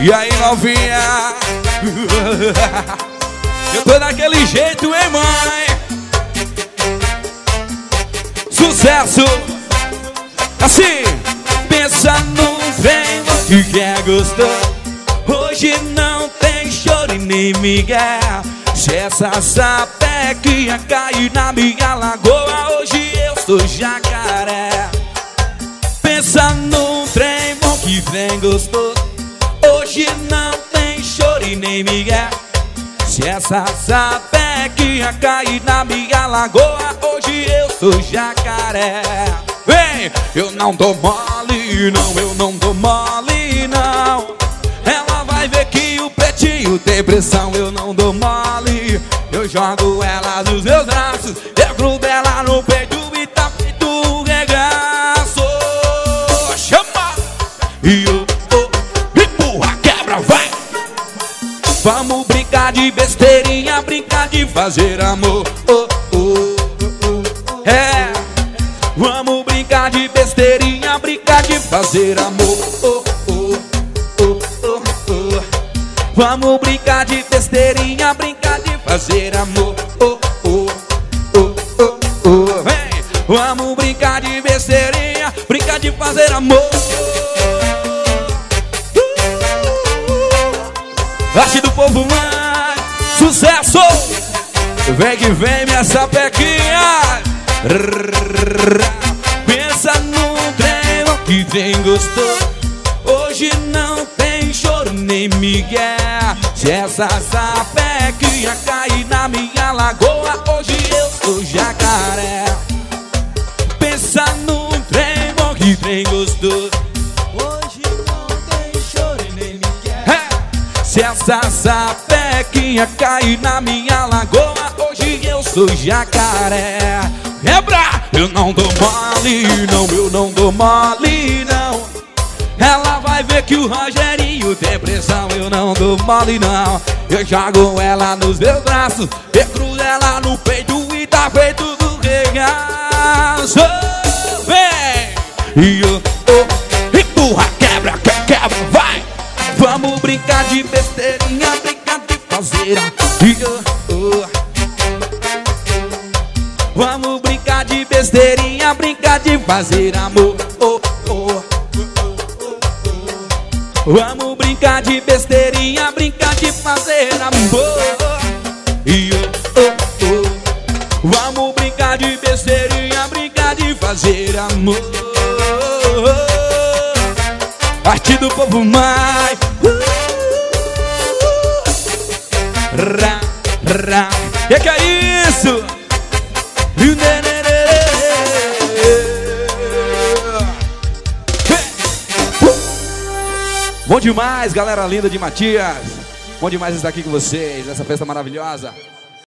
E aí, novinha? Eu tô daquele jeito, hein, mãe? Sucesso! Assim, pensa num trem que é gostoso. Hoje não tem choro e nem migué. Se essa sapequinha cair na minha lagoa, hoje eu sou jacaré. Pensa num trem bom que vem gostoso. Hoje não tem choro e nem migué. Se essa sapequinha cair na minha lagoa, hoje eu sou jacaré. Vem! Eu não dou mole, não, eu não dou mole, não. Ela vai ver que o pretinho tem pressão, eu não dou mole. Eu jogo ela nos meus braços, eu grudo ela no peito e tá feito um regaço. Chama! E eu empurra, quebra, vai! Vamos brincar de besteirinha, brincar de fazer amor. É! Vamos brincar de besteirinha, brincar de fazer amor. Vamos brincar de besteirinha, brincar de fazer amor. Vem! Vamos brincar de besteirinha, brincar de fazer amor. Arte do povo, mãe, sucesso! Vem que vem minha sapequinha. Pensa num trem que vem gostoso. Hoje não tem choro nem migué. Se essa sapequinha cair na minha lagoa, hoje eu sou jacaré. Pensa num trem bom que vem gostoso. Hoje não tem choro nem migué. Se essa sapequinha cair na minha lagoa, hoje eu sou jacaré. Quebra! Eu não dou mole, não, eu não dou mole, não. Ela vai ver que o Rogerinho tem pressão, eu não dou mole, não. Eu jogo ela nos meus braços, eu cruzo ela no peito e tá feito do regaço. Vem! E eu empurra, quebra, quebra, vai! Vamos brincar de besteirinha, brincar de fazer amor. Vamos brincar de besteirinha, brincar de fazer amor. Vamos brincar de besteirinha, brincar de fazer amor. Vamos brincar de besteirinha, brincar de fazer amor. Arte do povo mais. Que é isso? Bom demais, galera linda de Matias. Bom demais estar aqui com vocês nessa festa maravilhosa.